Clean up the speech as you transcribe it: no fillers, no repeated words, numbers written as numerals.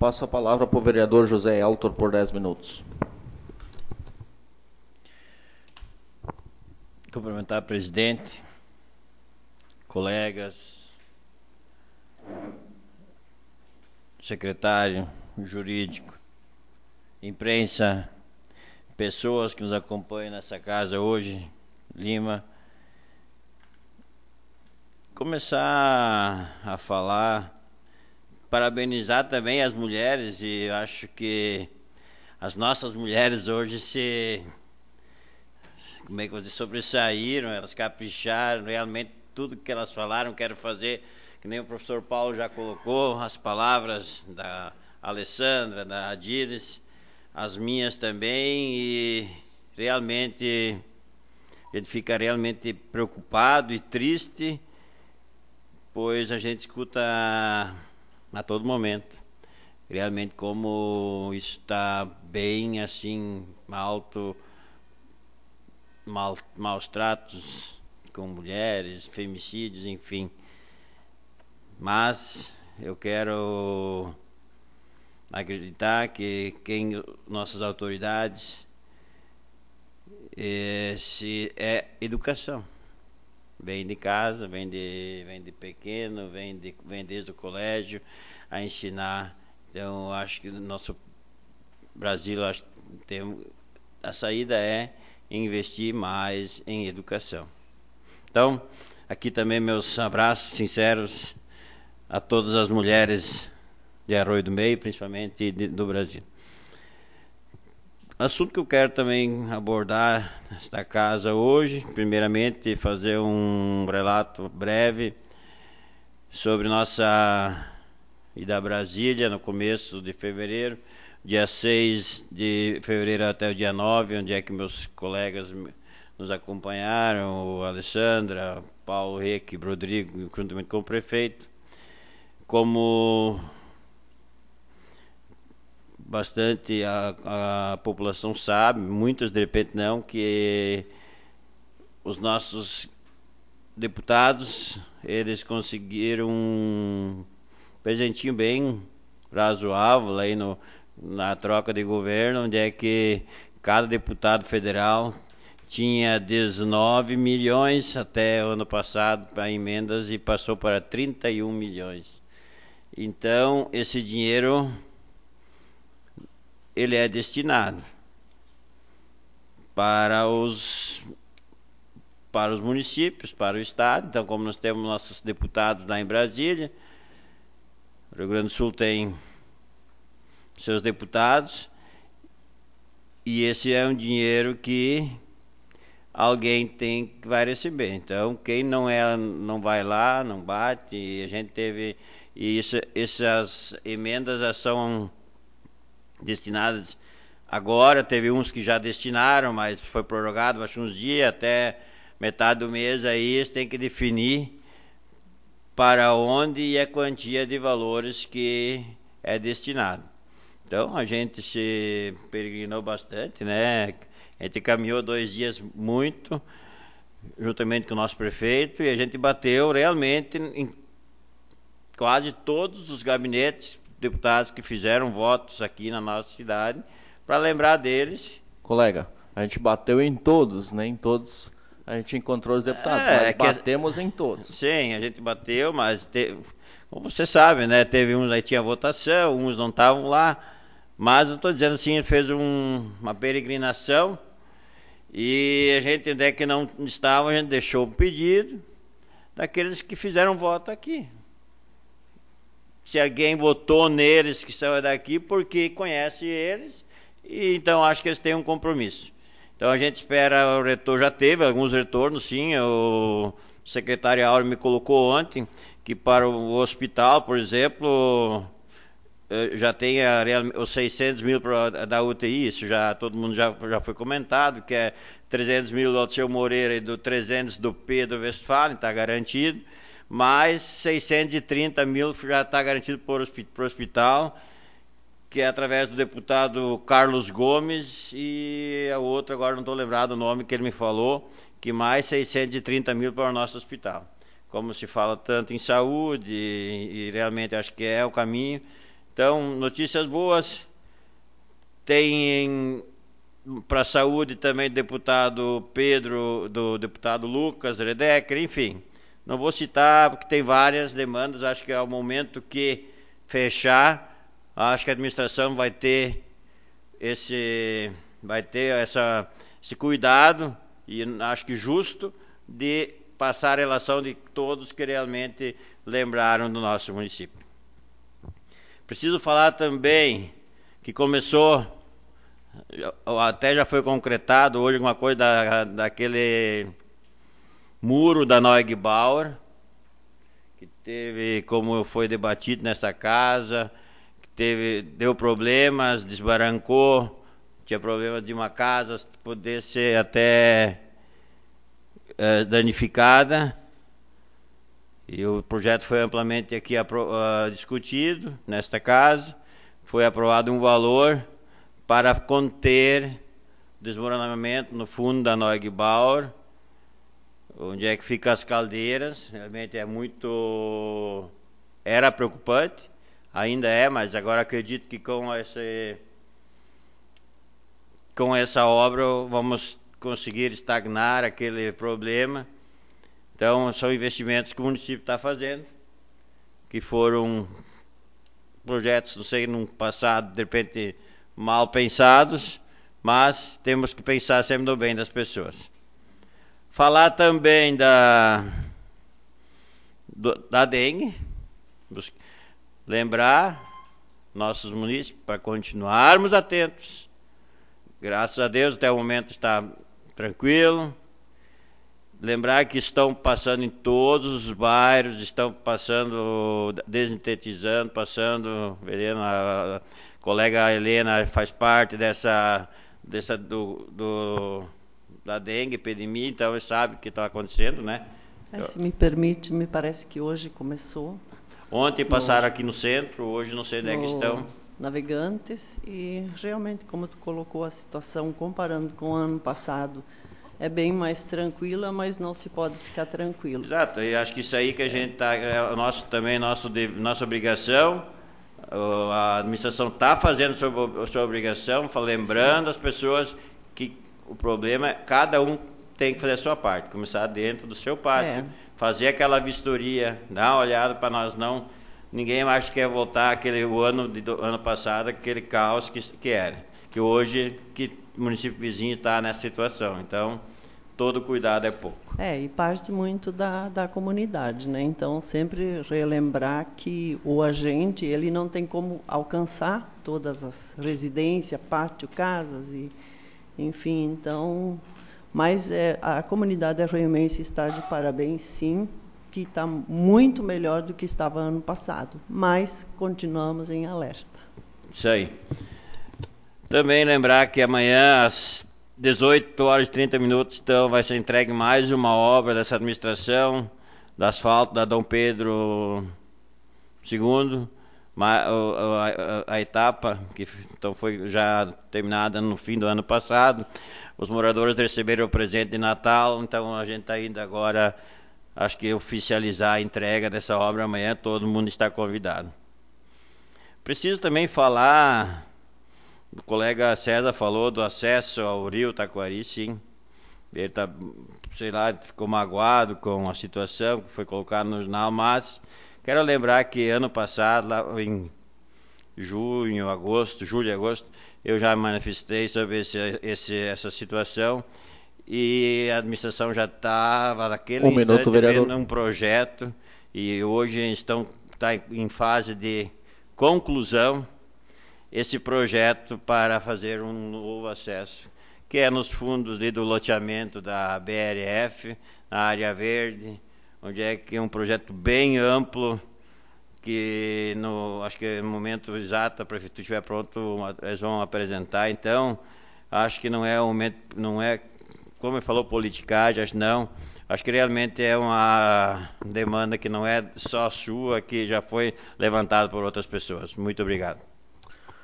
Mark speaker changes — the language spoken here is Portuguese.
Speaker 1: Passo a palavra para o vereador José Eltor por 10 minutos.
Speaker 2: Cumprimentar o presidente, colegas, secretário jurídico, imprensa, pessoas que nos acompanham nessa casa hoje, Lima. Começar a falar, parabenizar também as mulheres, e eu acho que as nossas mulheres hoje como é que vocês sobressaíram, elas capricharam, realmente tudo que elas falaram, quero fazer, que nem o professor Paulo já colocou, as palavras da Alessandra, da Adires, as minhas também, e realmente a gente fica realmente preocupado e triste, pois a gente escuta a todo momento, realmente como isso está bem assim, alto, maus tratos com mulheres, femicídios, enfim. Mas eu quero acreditar que nossas autoridades se é educação. Vem de casa, vem de pequeno, vem desde o colégio a ensinar. Então, acho que no nosso Brasil, acho que a saída é investir mais em educação. Então, aqui também meus abraços sinceros a todas as mulheres de Arroio do Meio, principalmente do Brasil. Assunto que eu quero também abordar nesta casa hoje, primeiramente fazer um relato breve sobre nossa ida a Brasília no começo de fevereiro, dia 6 de fevereiro até o dia 9, onde é que meus colegas nos acompanharam, o Alessandra, Paulo Reque, Rodrigo, juntamente com o prefeito. Como bastante a população sabe, muitos de repente não, que os nossos deputados, eles conseguiram um presentinho bem razoável aí na troca de governo, onde é que cada deputado federal tinha 19 milhões até o ano passado para emendas e passou para 31 milhões. Então, esse dinheiro ele é destinado para os municípios, para o estado. Então, como nós temos nossos deputados lá em Brasília, o Rio Grande do Sul tem seus deputados, e esse é um dinheiro que alguém tem que vai receber. Então, quem não vai lá, não bate. E a gente teve essas emendas já são destinadas agora. Teve uns que já destinaram, mas foi prorrogado, acho uns dias, até metade do mês aí eles têm que definir para onde e a quantia de valores que é destinado. Então a gente se peregrinou bastante, né? A gente caminhou 2 dias muito, juntamente com o nosso prefeito, e a gente bateu realmente em quase todos os gabinetes, deputados que fizeram votos aqui na nossa cidade, para lembrar deles.
Speaker 1: Colega, a gente bateu em todos, nem em todos a gente encontrou os deputados, mas batemos em todos.
Speaker 2: Sim, a gente bateu, mas como você sabe, né? Teve uns aí tinha votação, uns não estavam lá, mas eu estou dizendo assim, ele fez uma peregrinação e a gente, onde é que não estava, a gente deixou o pedido daqueles que fizeram voto aqui. Se alguém votou neles que são daqui, porque conhece eles, e então acho que eles têm um compromisso. Então a gente espera, o retorno já teve alguns retornos, sim. O secretário Áureo me colocou ontem que para o hospital, por exemplo, já tem os 600 mil da UTI, isso já todo mundo já foi comentado, que é 300 mil do Alceu Moreira e do 300 do Pedro Westphalen, está garantido, mais 630 mil já está garantido para o hospital, que é através do deputado Carlos Gomes, e a outra, agora não estou lembrado o nome que ele me falou, que mais 630 mil para o nosso hospital. Como se fala tanto em saúde, e realmente acho que é o caminho, Então, notícias boas. Tem para a saúde também deputado Pedro, do deputado Lucas Redecker, enfim. Não vou citar porque tem várias demandas, acho que é o momento que fechar, acho que a administração vai ter esse cuidado, e acho que justo, de passar a relação de todos que realmente lembraram do nosso município. Preciso falar também que começou, até já foi concretado hoje alguma coisa daquele muro da Neugbauer, que teve, como foi debatido nesta casa, que deu problemas, desbarancou, tinha problema de uma casa poder ser até danificada, e o projeto foi amplamente aqui discutido nesta casa. Foi aprovado um valor para conter desmoronamento no fundo da Neugbauer, onde é que ficam as caldeiras. Realmente era preocupante, ainda é, mas agora acredito que com essa obra vamos conseguir estagnar aquele problema. Então, são investimentos que o município está fazendo, que foram projetos, não sei, no passado, de repente, mal pensados, mas temos que pensar sempre no bem das pessoas. Falar também da dengue, lembrar nossos munícipes para continuarmos atentos. Graças a Deus, até o momento está tranquilo. Lembrar que estão passando em todos os bairros, estão passando, desintetizando, veneno. A colega Helena faz parte da dengue, epidemia, então sabe o que está acontecendo, né?
Speaker 3: Se me permite, me parece que hoje começou.
Speaker 2: Ontem passaram aqui no centro, hoje não sei onde é que estão.
Speaker 3: Navegantes, e realmente, como tu colocou a situação, comparando com o ano passado, é bem mais tranquila, mas não se pode ficar tranquilo.
Speaker 2: Exato, e acho que isso aí que a gente está, nossa obrigação, a administração está fazendo sua obrigação, lembrando as pessoas que o problema é cada um tem que fazer a sua parte, começar dentro do seu pátio, fazer aquela vistoria, dar uma olhada para nós não... Ninguém mais quer voltar o ano passado, aquele caos que era. Que hoje, que o município vizinho está nessa situação. Então, todo cuidado é pouco.
Speaker 3: E parte muito da comunidade, né? Então, sempre relembrar que o agente, ele não tem como alcançar todas as residências, pátio, casas, enfim, então... Mas a comunidade arroiomense está de parabéns, sim, que está muito melhor do que estava ano passado, mas continuamos em alerta.
Speaker 2: Isso aí. Também lembrar que amanhã, às 18h30, então, vai ser entregue mais uma obra dessa administração, da asfalto da Dom Pedro II, a etapa que então, foi já terminada no fim do ano passado. Os moradores receberam o presente de Natal, então a gente está indo agora... Acho que oficializar a entrega dessa obra amanhã, todo mundo está convidado. Preciso também falar, o colega César falou do acesso ao rio Taquari, sim. Ele está, ficou magoado com a situação que foi colocada no jornal, mas quero lembrar que ano passado, lá em julho e agosto, eu já manifestei sobre essa situação. E a administração já estava naquele instante vendo um projeto, e hoje está em fase de conclusão esse projeto para fazer um novo acesso, que é nos fundos do loteamento da BRF, na área verde, onde é que é um projeto bem amplo, que acho que no momento exato a prefeitura estiver pronto, eles vão apresentar. Então, acho que não é o momento, não é... Como ele falou, politicagem, acho que realmente é uma demanda que não é só sua, que já foi levantada por outras pessoas. Muito obrigado.